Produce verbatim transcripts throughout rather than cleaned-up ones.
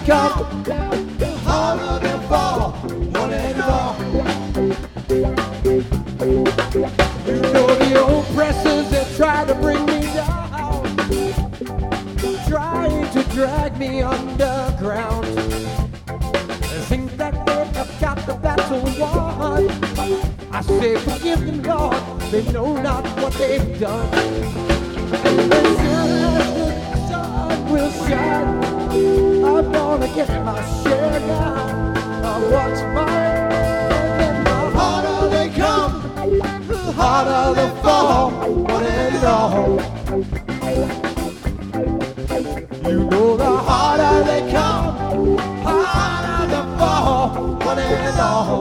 come, the harder they fall, one and all. You know the oppressors that try to bring me down, trying to drag me underground. They think that they have got the battle won. I say forgive them, Lord, they know not what they've done. And as soon as the sun will shine, I'm gonna get my share now of what's mine. And the harder they come, the harder they fall, one and all. You know the harder they come, harder they fall, one and all.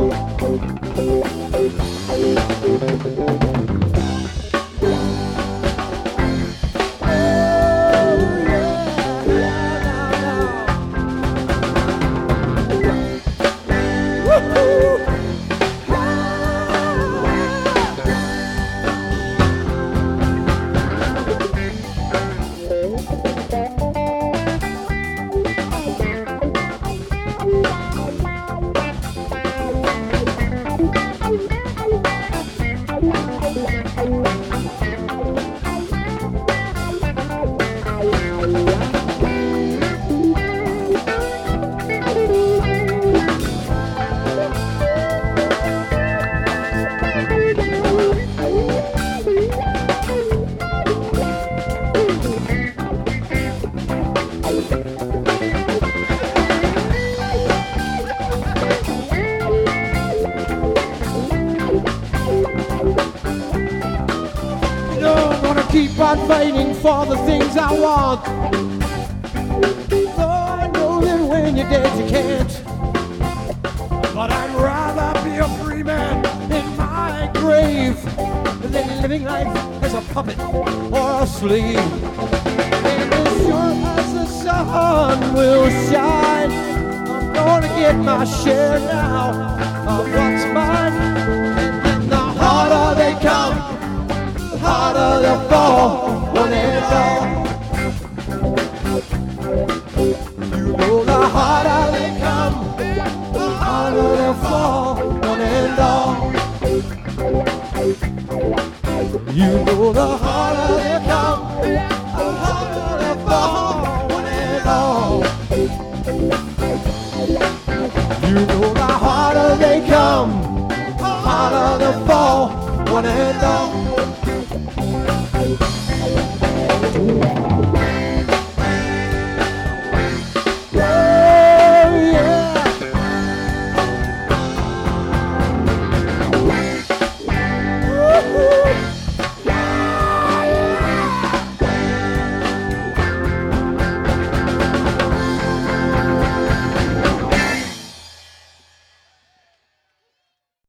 Keep on fighting for the things I want. Though I know that when you're dead you can't. But I'd rather be a free man in my grave than living life as a puppet or a slave. And as sure as the sun will shine, I'm gonna get my share now of what's mine. And the harder they come, harder they fall, one and all. You know the harder they come, the harder they fall, one and all. You know the harder they come, the harder they fall, one and all. You know the harder they come, the harder they fall, one and all.